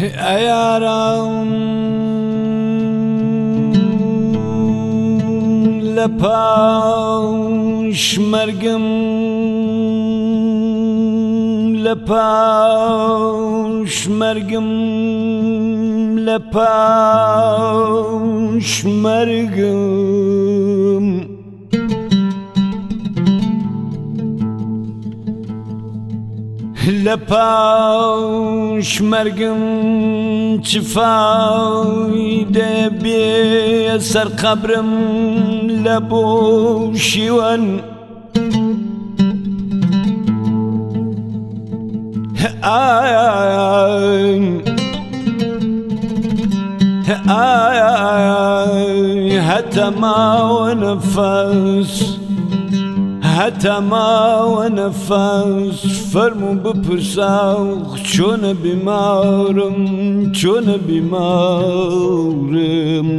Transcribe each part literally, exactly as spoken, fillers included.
ئەیارم لە پاش مەرگم لە پاش مەرگم لە پاش مەرگم لە پاش مەرگم چ فایدە بێ سەر قەبرم لە بۆ شیوەن ئای ئای هەتە ماوە نەفەس هەتا ماوە نەفەس فەرموو بپرساو چۆنە بیمارم چۆنە بیمارم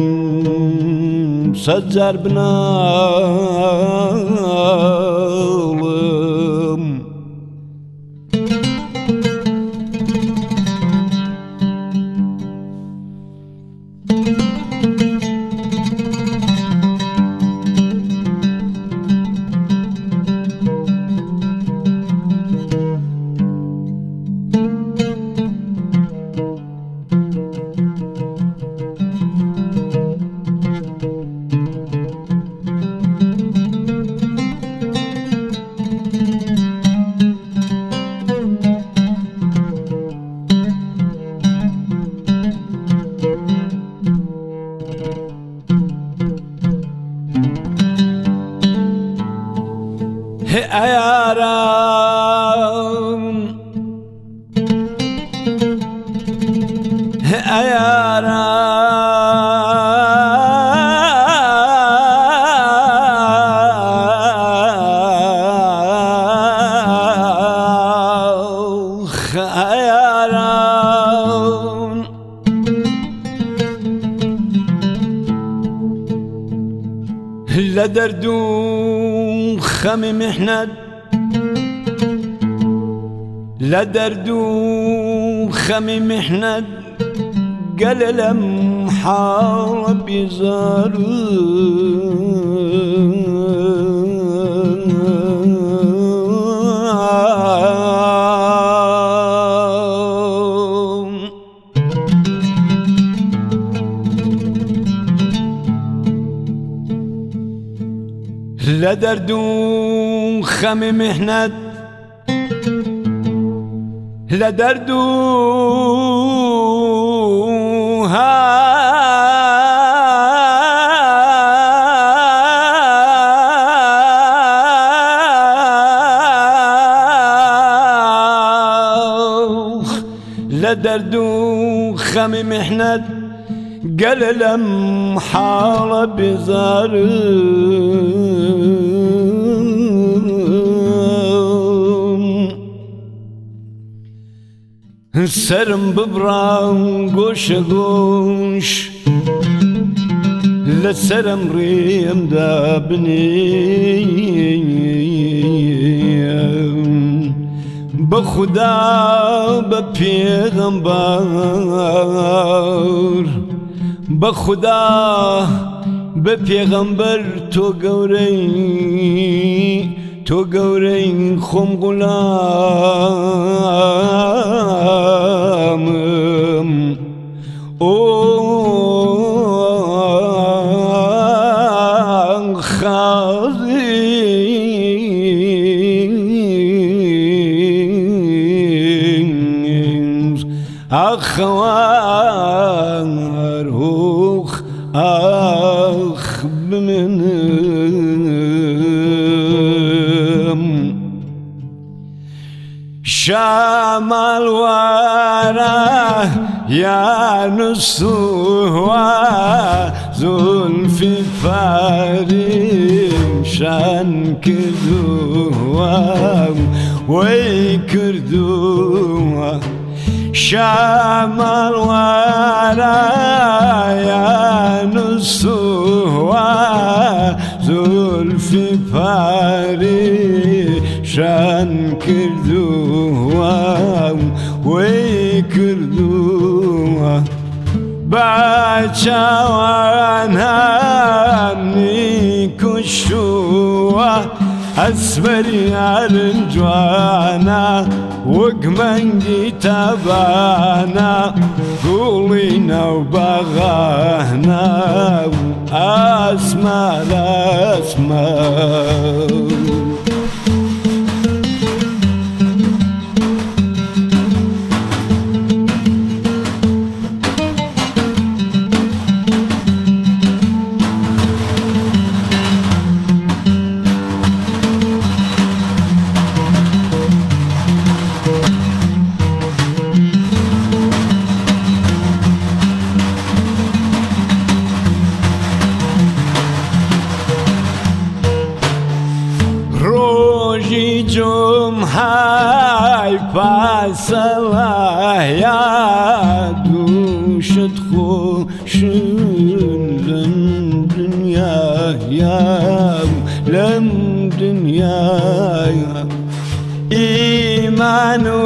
سەد جار بناڵم ئەیارم ئەیارم لە دەرد و خەمی میحنەت لە دەرد و خەمی میحنەت گەلە لەم حاڵە بیزارم لە دەرد و خەمی میحنەت لە دەرد و لە دەرد و خەمی میحنەت گەلە لەم حاڵە بیزارم سرم ببڕام گۆشە گۆش لە سەرم ڕێمدا بنێم بە خودا بە پێغەمبەر بە خودا بە پێغەمبەر تۆ گەورەی تۆ گەورەی خۆم غولامم ئۆ خازی ئەخەوار هۆخ ئەخ بمنم شامەڵوارە یانوسووە زولفی پەریشان کردووە وەی کردووە شامەڵوارە یانوسووە زولفی پەریشان کردووە ويكردوها باچاوانانی کشوها اسبری عرنجوانا وقمنجي تبانا قولينا وبغانا واسمع الاسماء جم های پاسلا یا دوشت خوشن لم دنیا یا لم دنیا ایمان و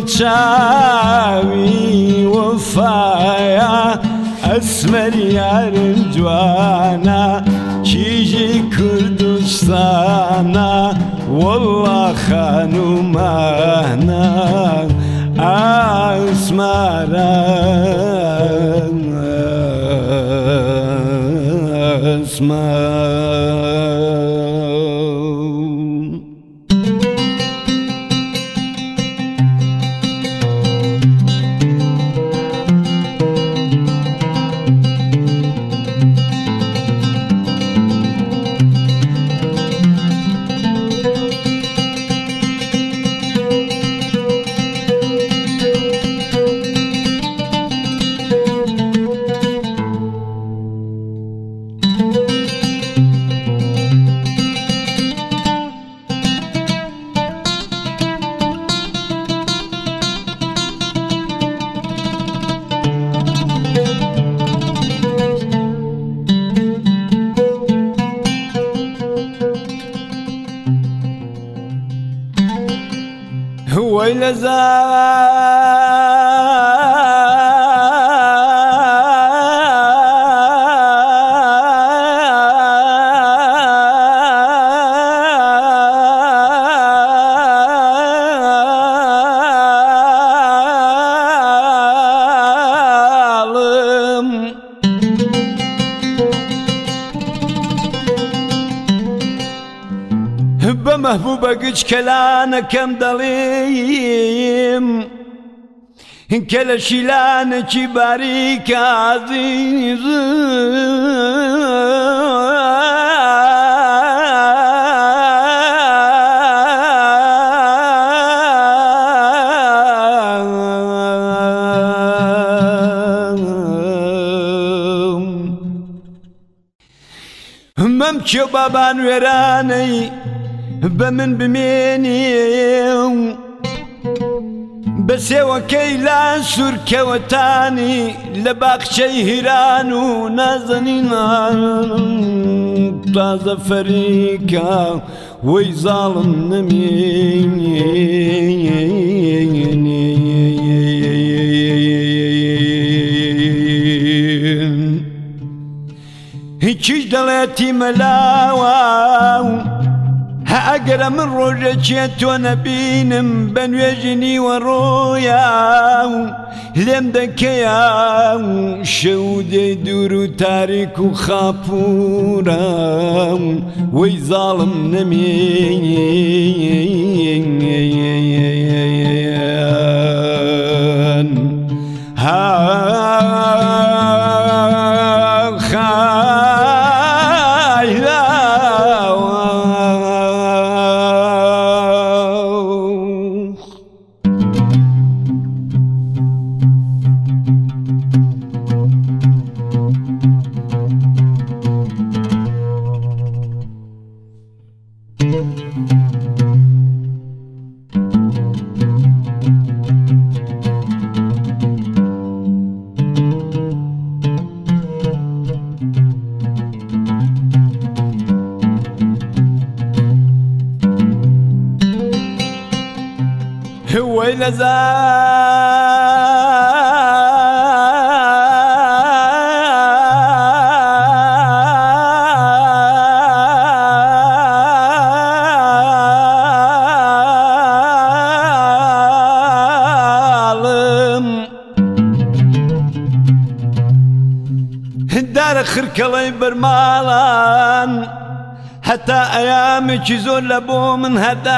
چاوی وفایا اسمر یارم جوانا چیجی کردستانا والله خانو معنا اسمارا اسمار ويل ظالم بمحبوبة قج كلانا كم ضليم كلا شيلانا كباريك عزيز ممشي بابان ويراني بمن بميني بسيوة كيلا سركة وتاني لباقشي هيرانو نازنين طازة فريكا وي ظالم نمين هيكيش دلاتي ملاوة أقرأ من روجة ونبينم بنوجني ورويا لم دكيا شودي دورو تاريك وخابورا وي ظالم نمين ها ويل زال دار خركڵی بەرماڵان هەتا ئەیامێکی زۆر لە بۆ من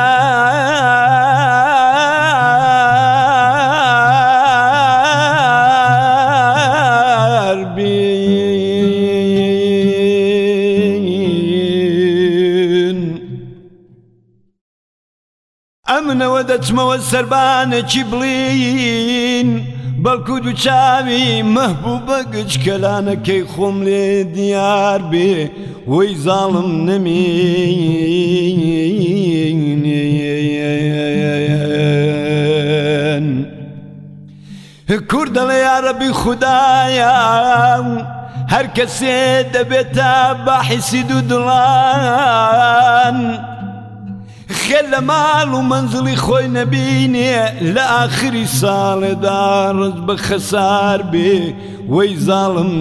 هەدار بین ئەمنەوە دەچمەوە سەربانێکی بڵین بەڵکو دووچاوی مەحبوبە گچکەلانەکەی خۆم لێ دیار بێ وەی زاڵم نەمین کوور دەڵێ یارەبی خودایە هەر کەسێ دەبێتە باحیسی دوو دڵان خێر لە ماڵ و مەنزڵی خۆی نەبینێ لە ئاخری ساڵێدا ڕز بە خەسار بێ وەی زاڵم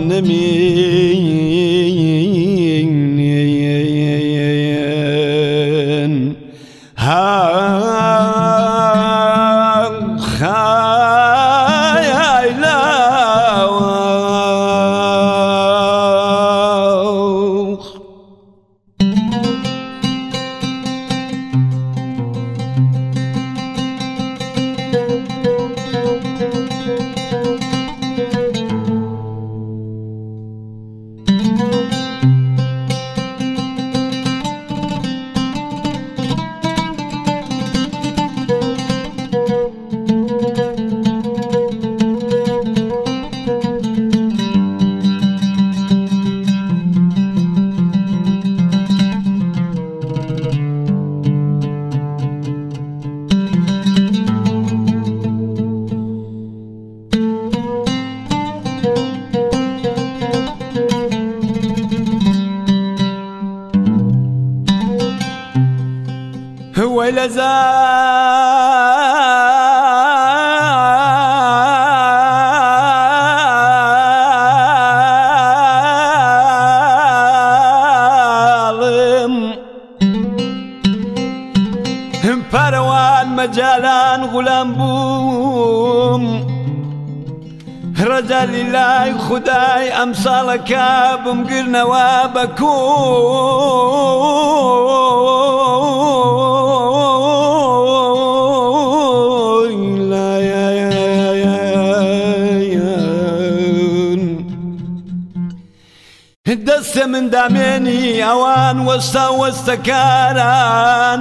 نەمین هاخای لاوە وەی لە زاڵم پەرەوان مەجالان غولام بووم ڕەجا لیلای خودای ئەم ساڵەکە بمگرنەوە بە دەستێ من دامێنی ئەوان وەستا وەستەکاران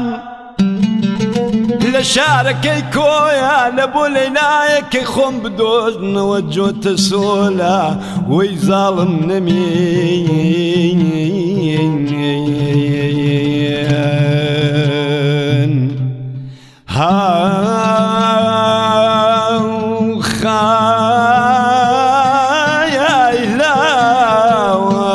لە شارەکەی کۆیە لە بۆ لەیلایەکەی خۆم بدۆزنەوە جۆتە سۆلا وەی زاڵم نەمین هاوخای لاوە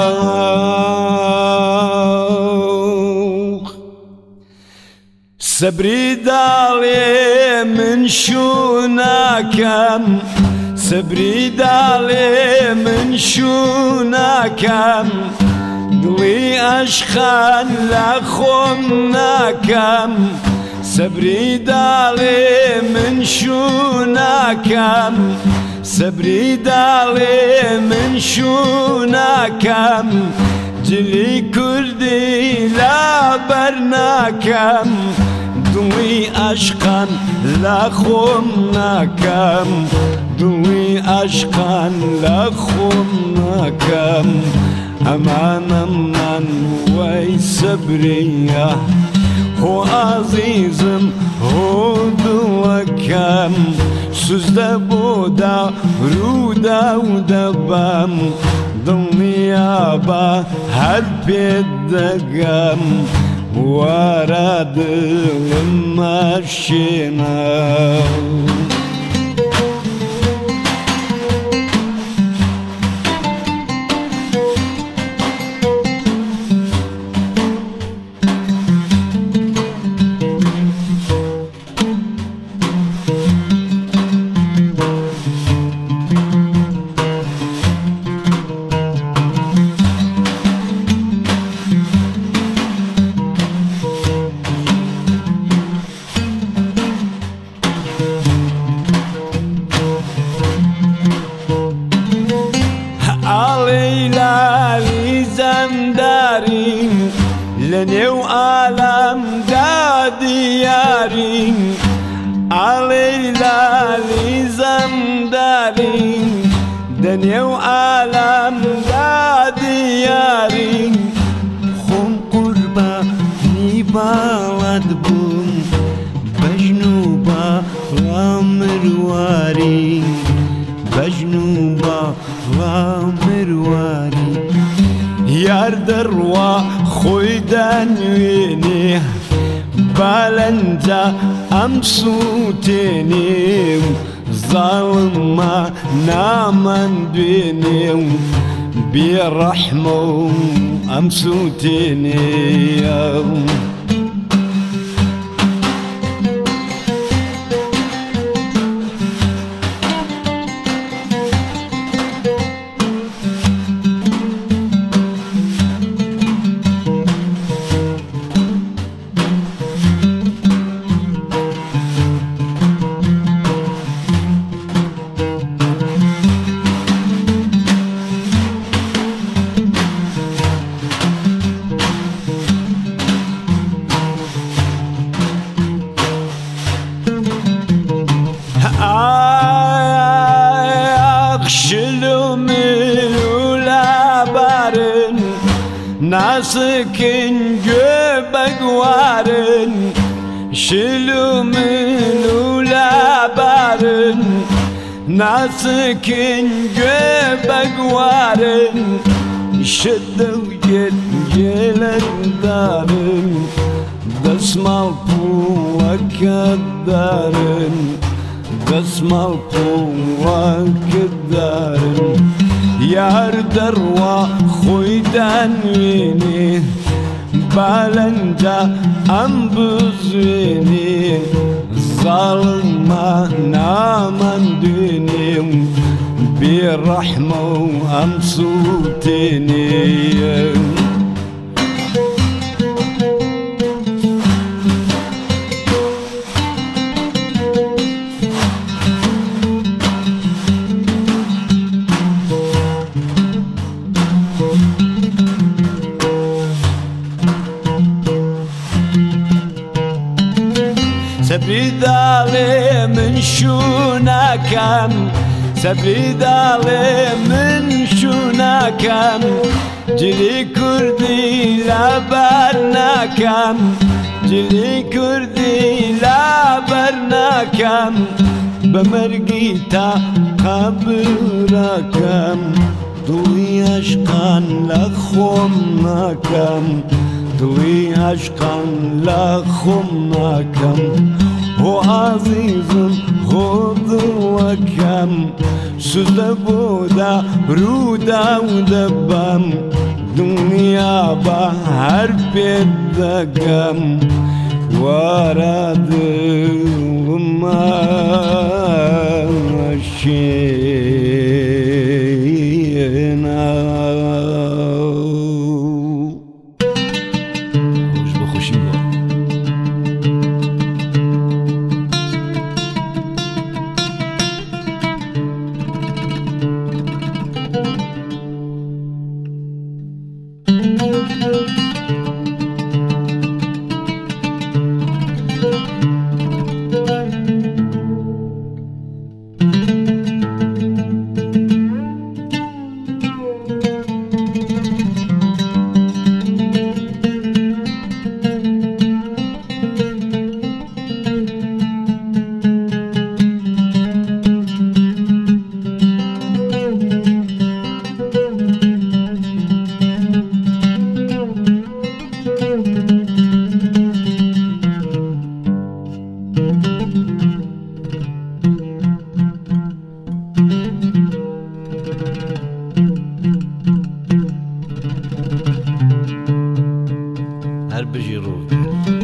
سەبری داڵێ من شوو ناکەم سەبری داڵێ من شوو ناکەم دڵی عەشقان لە خۆم ناکەم سەبری داڵێ من شوو ناکەم سەبری داڵێ من شوو ناکەم جلی کوردی لەبەر ناکەم دڵی عەشقان لە خۆم ناکەم دڵی عەشقان لە خۆم ناکەم ئەمانە من وەی سەبریە هۆ عەزیزم هۆ دڵەکەم سوزدە بۆ داڕوودا و دەبەم دڵنیابە هەر پێت دەگەم وەرە دڵم مەشێنە دارین لنێو ئالام دادیارین ئاڵێی لالی زەمدارین دەنێو ئالام دادیارین خۆم قوربانی باڵات بووم بەژن و باڵا مرواری بەژن و باڵا مرواری یار دەڕوا خۆی دانوێنێ بالەنجا ئەم سووتێنێ زاڵما نامەندوێنێ و بێڕەحمە و ئەم سووتێنێ ناسکن گوبگوارن شلو منو لابارن ناسکن گوبگوارن شدو جد جلن دارن دسمال پوکت دارن دسمال پوکت دارن یار دەڕوا خۆی دانوێنێ بالەنجا ئەم بزوێنێ زاڵما نامەندوێنێ بێڕەحمە و ئەم سووتێنێ سەبری داڵێ من شووناکەم سەبری داڵێ من شووناکەم جلی کوردی لەبەر ناکەم جلی کوردی لەبەر ناکەم بە مەرگی تا قەبرەکەم دڵی عەشقان لە خۆم ناکەم دڵی عەشقان لە خۆم ناکەم هۆ عەزیزم هۆ دڵەکەم سوزدە بۆدا ڕوودا و دەبەم دنیا بە هەر پێت دەگەم وەرە دڵمە شێنە هەر بژی ڕوو